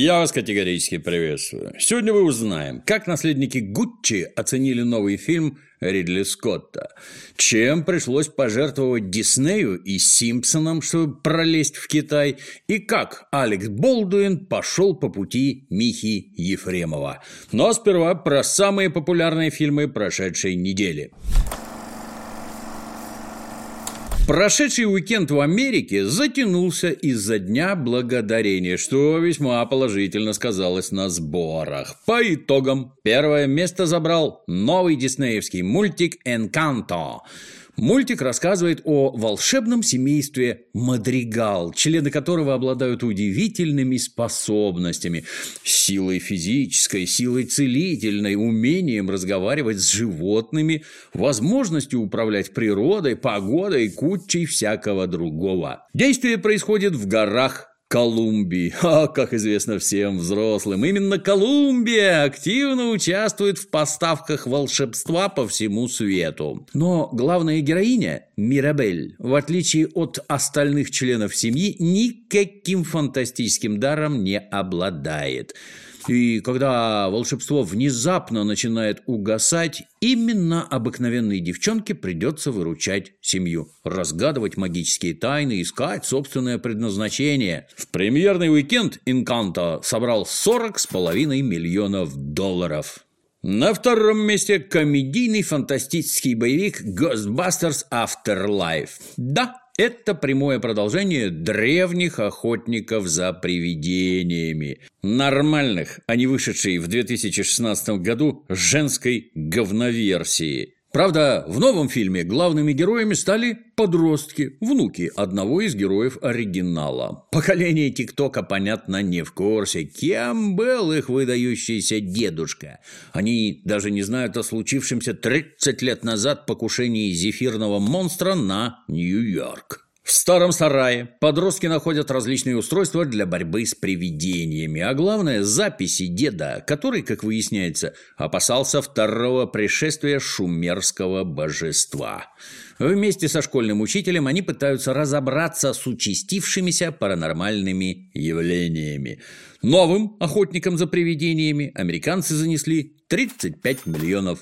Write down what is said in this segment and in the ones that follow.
Я вас категорически приветствую. Сегодня мы узнаем, как наследники Гуччи оценили новый фильм Ридли Скотта, чем пришлось пожертвовать Диснею и Симпсонам, чтобы пролезть в Китай, и как Алекс Болдуин пошел по пути Михи Ефремова. Но сперва про самые популярные фильмы прошедшей недели. Прошедший уикенд в Америке затянулся из-за Дня Благодарения, что весьма положительно сказалось на сборах. По итогам первое место забрал новый диснеевский мультик «Энканто». Мультик рассказывает о волшебном семействе Мадригал, члены которого обладают удивительными способностями, силой физической, силой целительной, умением разговаривать с животными, возможностью управлять природой, погодой, кучей всякого другого. Действие происходит в горах Колумбии. А, как известно всем взрослым, именно Колумбия активно участвует в поставках волшебства по всему свету. Но главная героиня, Мирабель, в отличие от остальных членов семьи, никаким фантастическим даром не обладает. И когда волшебство внезапно начинает угасать, именно обыкновенной девчонке придется выручать семью, разгадывать магические тайны, искать собственное предназначение. В премьерный уикенд «Энканто» собрал $40,5 миллионов. На втором месте комедийный фантастический боевик «Ghostbusters Afterlife». Да, это прямое продолжение древних охотников за привидениями. Нормальных, а не вышедшей в 2016 году женской говноверсии. Правда, в новом фильме главными героями стали подростки, внуки одного из героев оригинала. Поколение ТикТока, понятно, не в курсе, кем был их выдающийся дедушка. Они даже не знают о случившемся 30 лет назад покушении зефирного монстра на Нью-Йорк. В старом сарае подростки находят различные устройства для борьбы с привидениями, а главное – записи деда, который, как выясняется, опасался второго пришествия шумерского божества. Вместе со школьным учителем они пытаются разобраться с участившимися паранормальными явлениями. Новым охотникам за привидениями американцы занесли $35 миллионов.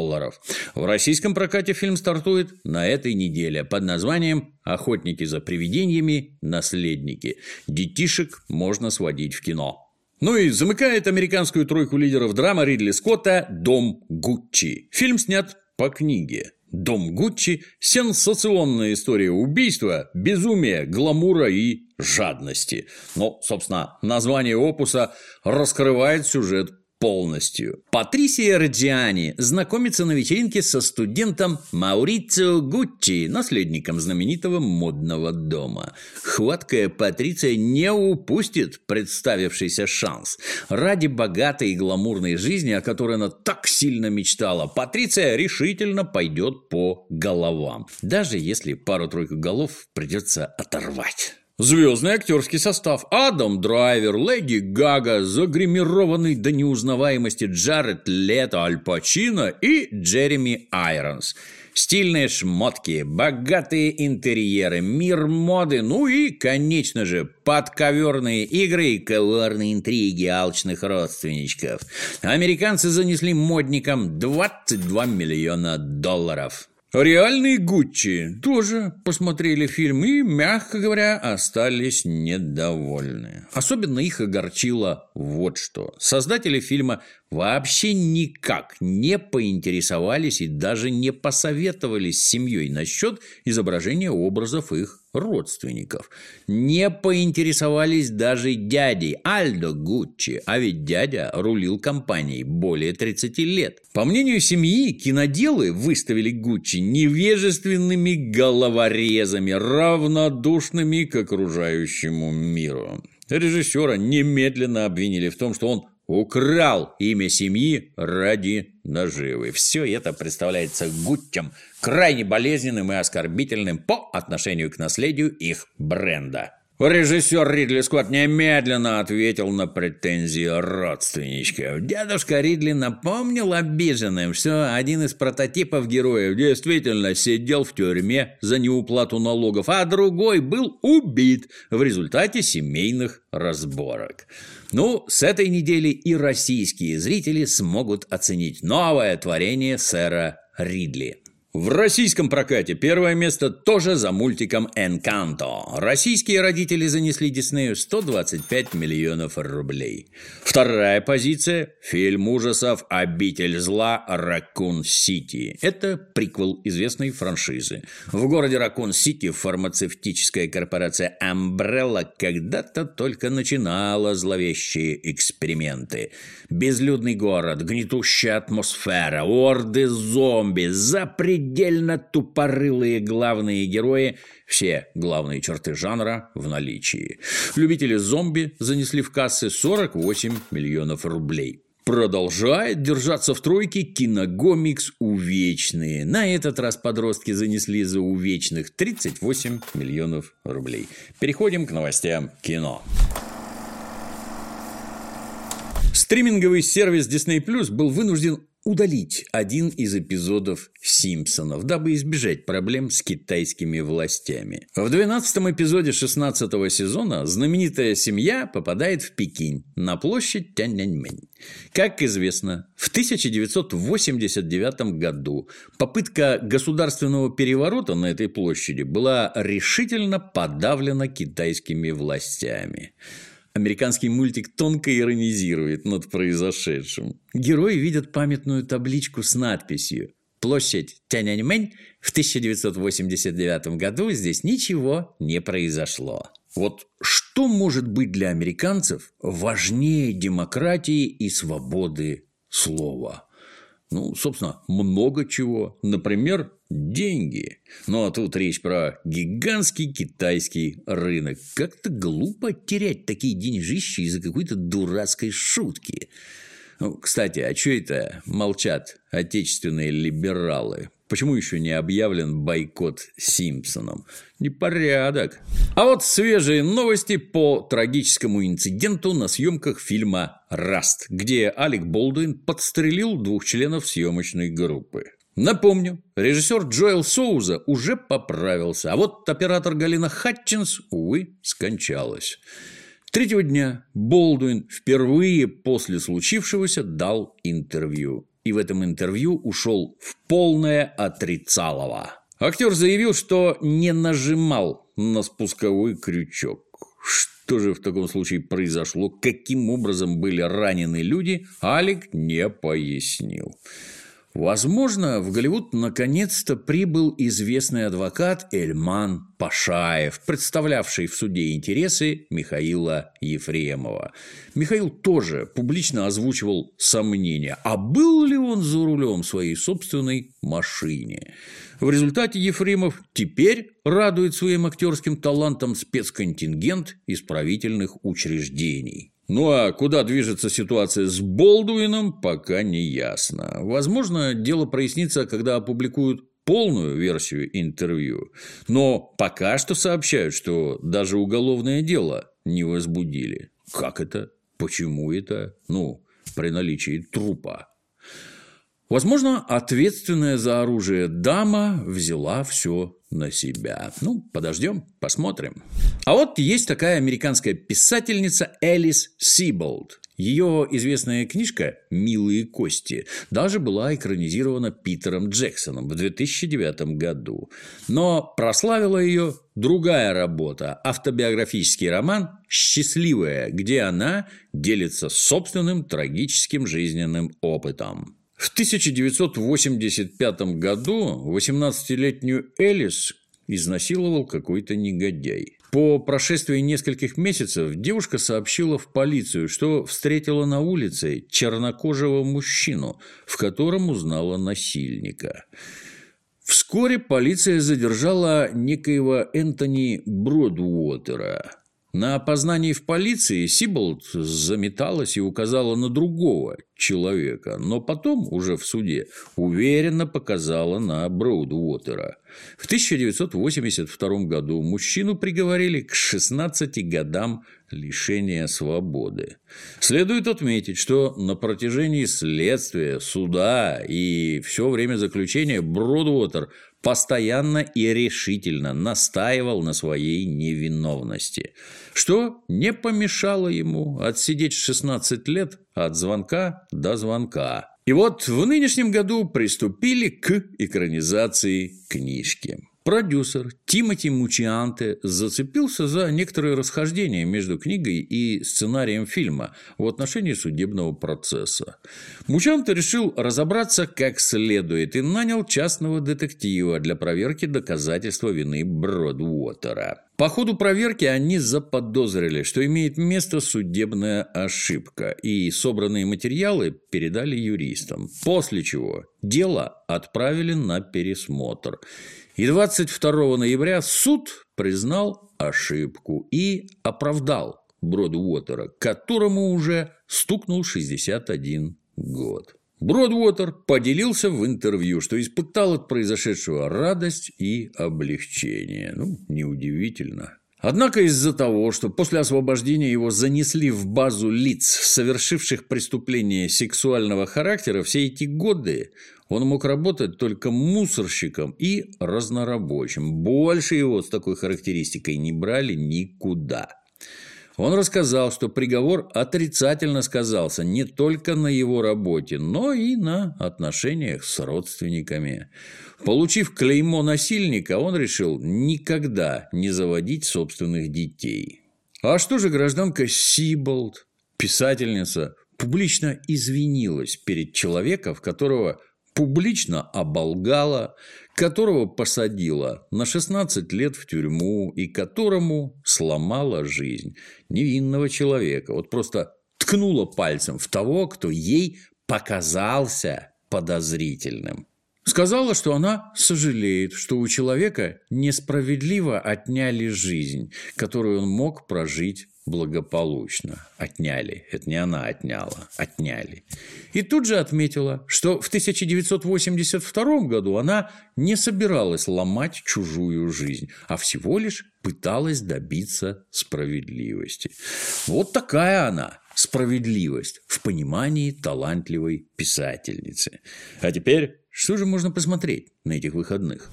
В российском прокате фильм стартует на этой неделе под названием «Охотники за привидениями. Наследники». Детишек можно сводить в кино. Ну и замыкает американскую тройку лидеров драма Ридли Скотта «Дом Гуччи». Фильм снят по книге. «Дом Гуччи» – сенсационная история убийства, безумия, гламура и жадности. Но, собственно, название опуса раскрывает сюжет полностью. Патрисия Раджиани знакомится на вечеринке со студентом Маурицио Гуччи, наследником знаменитого модного дома. Хваткая Патриция не упустит представившийся шанс. Ради богатой и гламурной жизни, о которой она так сильно мечтала, Патриция решительно пойдет по головам. Даже если пару-тройку голов придется оторвать. Звездный актерский состав: Адам Драйвер, Леди Гага, загримированный до неузнаваемости Джаред Лето, Аль Пачино и Джереми Айронс. Стильные шмотки, богатые интерьеры, мир моды, ну и, конечно же, подковерные игры и коварные интриги алчных родственничков. Американцы занесли модникам $22 миллиона. Реальные Гуччи тоже посмотрели фильм и, мягко говоря, остались недовольны. Особенно их огорчило вот что. Создатели фильма вообще никак не поинтересовались и даже не посоветовались с семьей насчет изображения образов их родственников. Не поинтересовались даже дядей Альдо Гуччи, а ведь дядя рулил компанией более 30 лет. По мнению семьи, киноделы выставили Гуччи невежественными головорезами, равнодушными к окружающему миру. Режиссера немедленно обвинили в том, что он украл имя семьи ради наживы. Все это представляется Гуччам крайне болезненным и оскорбительным по отношению к наследию их бренда. Режиссер Ридли Скотт немедленно ответил на претензии родственничков. Дедушка Ридли напомнил обиженным, что один из прототипов героев действительно сидел в тюрьме за неуплату налогов, а другой был убит в результате семейных разборок. Ну, с этой недели и российские зрители смогут оценить новое творение сэра Ридли. В российском прокате первое место тоже за мультиком «Энканто». Российские родители занесли Диснею 125 миллионов рублей. Вторая позиция – фильм ужасов «Обитель зла. Раккун-Сити». Это приквел известной франшизы. В городе Раккун-Сити фармацевтическая корпорация Umbrella когда-то только начинала зловещие эксперименты. Безлюдный город, гнетущая атмосфера, орды зомби, запредельно тупорылые главные герои – все главные черты жанра в наличии. Любители зомби занесли в кассы 48 миллионов рублей. Продолжает держаться в тройке киногомикс «Увечные». На этот раз подростки занесли за «Увечных» 38 миллионов рублей. Переходим к новостям кино. Стриминговый сервис Disney Plus был вынужден удалить один из эпизодов «Симпсонов», дабы избежать проблем с китайскими властями. В 12-м эпизоде 16-го сезона знаменитая семья попадает в Пекин на площадь Тяньаньмэнь. Как известно, в 1989 году попытка государственного переворота на этой площади была решительно подавлена китайскими властями. Американский мультик тонко иронизирует над произошедшим. Герои видят памятную табличку с надписью «Площадь Тяньаньмэнь, в 1989 году здесь ничего не произошло». Вот что может быть для американцев важнее демократии и свободы слова? Ну, собственно, много чего. Например, деньги. Ну, а тут речь про гигантский китайский рынок. Как-то глупо терять такие деньжищи из-за какой-то дурацкой шутки. Ну, кстати, а что это молчат отечественные либералы? Почему еще не объявлен бойкот Симпсонам? Непорядок. А вот свежие новости по трагическому инциденту на съемках фильма «Раст», где Алек Болдуин подстрелил 2 членов съемочной группы. Напомню, режиссер Джоэл Соуза уже поправился, а вот оператор Галина Хатчинс, увы, скончалась. 3-го дня Болдуин впервые после случившегося дал интервью. И в этом интервью ушел в полное отрицалово. Актер заявил, что не нажимал на спусковой крючок. Что же в таком случае произошло, каким образом были ранены люди, Алек не пояснил. Возможно, в Голливуд наконец-то прибыл известный адвокат Эльман Пашаев, представлявший в суде интересы Михаила Ефремова. Михаил тоже публично озвучивал сомнения, а был ли он за рулем своей собственной машине. В результате Ефремов теперь радует своим актерским талантом спецконтингент исправительных учреждений. Ну а куда движется ситуация с Болдуином, пока не ясно. Возможно, дело прояснится, когда опубликуют полную версию интервью. Но пока что сообщают, что даже уголовное дело не возбудили. Как это? Почему это? Ну, при наличии трупа. Возможно, ответственная за оружие дама взяла все на себя. Ну, подождем, посмотрим. А вот есть такая американская писательница Элис Сиболд. Ее известная книжка «Милые кости» даже была экранизирована Питером Джексоном в 2009 году. Но прославила ее другая работа – автобиографический роман «Счастливая», где она делится собственным трагическим жизненным опытом. В 1985 году 18-летнюю Элис изнасиловал какой-то негодяй. По прошествии нескольких месяцев девушка сообщила в полицию, что встретила на улице чернокожего мужчину, в котором узнала насильника. Вскоре полиция задержала некоего Энтони Бродуотера. На опознании в полиции Сиболд заметалась и указала на другого, человека, но потом, уже в суде, уверенно показала на Броудвотера. В 1982 году мужчину приговорили к 16 годам лишения свободы. Следует отметить, что на протяжении следствия, суда и все время заключения Броудвотер постоянно и решительно настаивал на своей невиновности, что не помешало ему отсидеть 16 лет от звонка до звонка. И вот в нынешнем году приступили к экранизации книжки. Продюсер Тимоти Мучианте зацепился за некоторые расхождения между книгой и сценарием фильма в отношении судебного процесса. Мучианте решил разобраться как следует и нанял частного детектива для проверки доказательства вины Броудвотера. По ходу проверки они заподозрили, что имеет место судебная ошибка, и собранные материалы передали юристам, после чего дело отправили на пересмотр. И 22 ноября суд признал ошибку и оправдал Броудвотера, которому уже стукнул 61 год. Броудвотер поделился в интервью, что испытал от произошедшего радость и облегчение. Неудивительно. Однако из-за того, что после освобождения его занесли в базу лиц, совершивших преступления сексуального характера, все эти годы он мог работать только мусорщиком и разнорабочим. Больше его с такой характеристикой не брали никуда. Он рассказал, что приговор отрицательно сказался не только на его работе, но и на отношениях с родственниками. Получив клеймо насильника, он решил никогда не заводить собственных детей. А что же гражданка Сиболт, писательница, публично извинилась перед человеком, которого публично оболгала, которого посадила на 16 лет в тюрьму и которому сломала жизнь невинного человека. Вот просто ткнула пальцем в того, кто ей показался подозрительным. Сказала, что она сожалеет, что у человека несправедливо отняли жизнь, которую он мог прожить благополучно. Отняли. Это не она отняла. Отняли. И тут же отметила, что в 1982 году она не собиралась ломать чужую жизнь, а всего лишь пыталась добиться справедливости. Вот такая она, справедливость, в понимании талантливой писательницы. А теперь, что же можно посмотреть на этих выходных?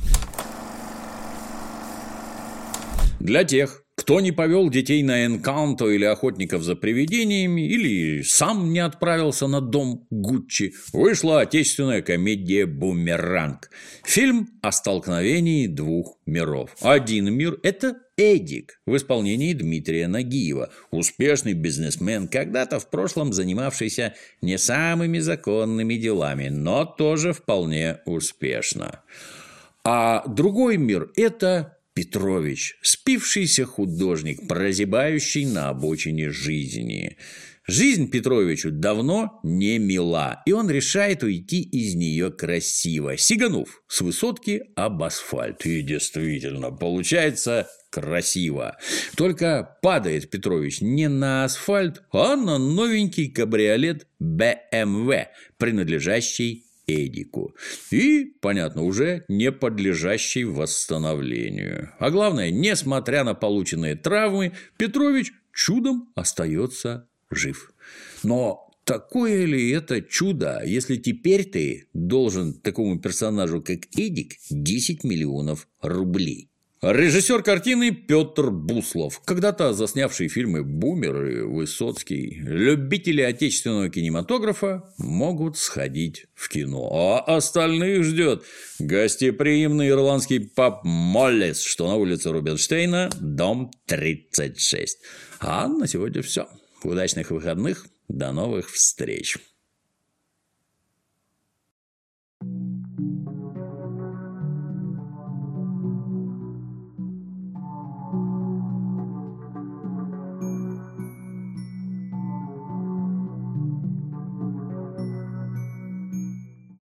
Для тех, кто не повел детей на Энканто или охотников за привидениями, или сам не отправился на дом Гуччи, вышла отечественная комедия «Бумеранг». Фильм о столкновении двух миров. Один мир – это Эдик в исполнении Дмитрия Нагиева, успешный бизнесмен, когда-то в прошлом занимавшийся не самыми законными делами, но тоже вполне успешно. А другой мир – это Петрович, спившийся художник, прозябающий на обочине жизни. Жизнь Петровичу давно не мила, и он решает уйти из нее красиво, сиганув с высотки об асфальт. И действительно, получается красиво. Только падает Петрович не на асфальт, а на новенький кабриолет BMW, принадлежащий Эдику. И, понятно, уже не подлежащий восстановлению. А главное, несмотря на полученные травмы, Петрович чудом остается жив. Но такое ли это чудо, если теперь ты должен такому персонажу, как Эдик, 10 миллионов рублей? Режиссер картины Петр Буслов, когда-то заснявший фильмы «Бумер» и «Высоцкий». Любители отечественного кинематографа могут сходить в кино. А остальных ждет гостеприимный ирландский паб «Моллис», что на улице Рубинштейна, дом 36. А на сегодня все. Удачных выходных. До новых встреч.